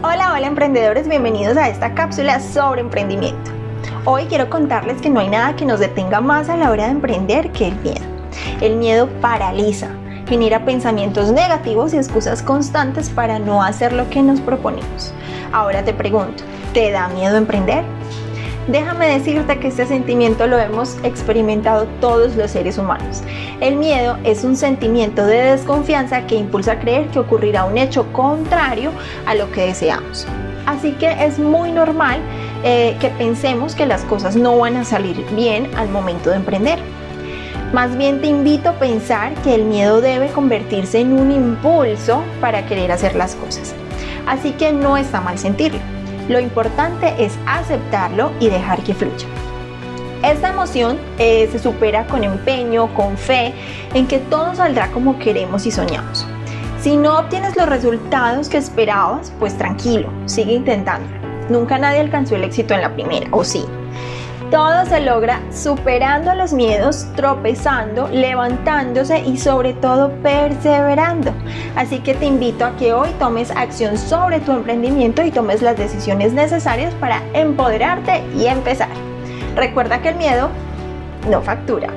Hola emprendedores, bienvenidos a esta cápsula sobre emprendimiento. Hoy quiero contarles que no hay nada que nos detenga más a la hora de emprender que el miedo. El miedo paraliza, genera pensamientos negativos y excusas constantes para no hacer lo que nos proponemos. Ahora te pregunto, ¿te da miedo emprender? Déjame decirte que este sentimiento lo hemos experimentado todos los seres humanos. El miedo es un sentimiento de desconfianza que impulsa a creer que ocurrirá un hecho contrario a lo que deseamos. Así que es muy normal que pensemos que las cosas no van a salir bien al momento de emprender. Más bien te invito a pensar que el miedo debe convertirse en un impulso para querer hacer las cosas. Así que no está mal sentirlo. Lo importante es aceptarlo y dejar que fluya. Esta emoción se supera con empeño, con fe, en que todo saldrá como queremos y soñamos. Si no obtienes los resultados que esperabas, pues tranquilo, sigue intentándolo. Nunca nadie alcanzó el éxito en la primera, ¿o sí? Todo se logra superando los miedos, tropezando, levantándose y sobre todo perseverando. Así que te invito a que hoy tomes acción sobre tu emprendimiento y tomes las decisiones necesarias para empoderarte y empezar. Recuerda que el miedo no factura.